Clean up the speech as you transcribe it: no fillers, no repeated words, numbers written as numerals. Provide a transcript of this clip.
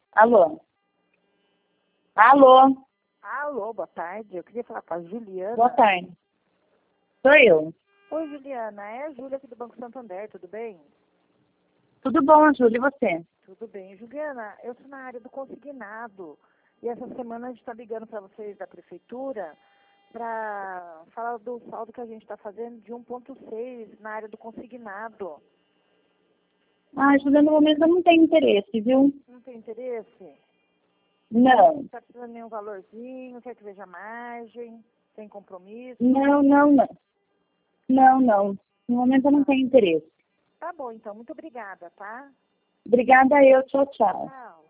Alô? Alô? Alô, boa tarde. Eu queria falar com a Juliana. Boa tarde. Sou eu. Oi, Juliana. É a Júlia aqui do Banco Santander, tudo bem? Tudo bom, Júlia, e você? Tudo bem. Juliana, eu sou na área do consignado. E essa semana a gente está ligando para vocês da prefeitura para falar do saldo que a gente está fazendo de 1,6 na área do consignado. Ah, Júlia, no momento eu não tenho interesse, viu? Não tem interesse? Não. Está precisando de nenhum valorzinho, quer que veja a margem, tem compromisso? Não. Não. No momento eu não tenho interesse. Tá bom, então. Muito obrigada, tá? Obrigada eu. Tchau, tchau. Tchau.